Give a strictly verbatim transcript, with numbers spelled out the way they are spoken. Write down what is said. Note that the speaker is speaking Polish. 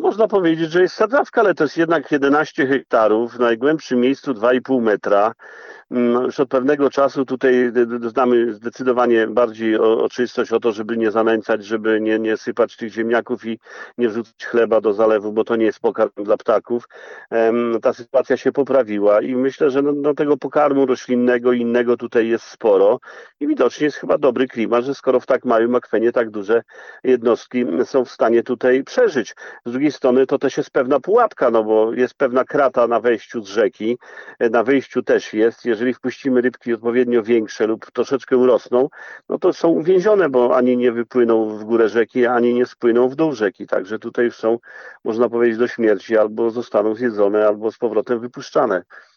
można powiedzieć, że jest sadzawka, ale to jest jednak jedenaście hektarów, w najgłębszym miejscu dwa i pół metra. No, już od pewnego czasu tutaj znamy zdecydowanie bardziej o, o czystość, o to, żeby nie zanęcać, żeby nie, nie sypać tych ziemniaków i nie wrzucać chleba do zalewu, bo to nie jest pokarm dla ptaków. Um, ta sytuacja się poprawiła i myślę, że no, no, tego pokarmu roślinnego i innego tutaj jest sporo i widocznie jest chyba dobry klimat, że skoro w tak małym akwenie tak duże jednostki są w stanie tutaj przeżyć. Z drugiej strony to też jest pewna pułapka, no bo jest pewna krata na wejściu z rzeki, na wyjściu też jest. Jeżeli wpuścimy rybki odpowiednio większe lub troszeczkę urosną, no to są uwięzione, bo ani nie wypłyną w górę rzeki, ani nie spłyną w dół rzeki. Także tutaj już są, można powiedzieć, do śmierci, albo zostaną zjedzone, albo z powrotem wypuszczane.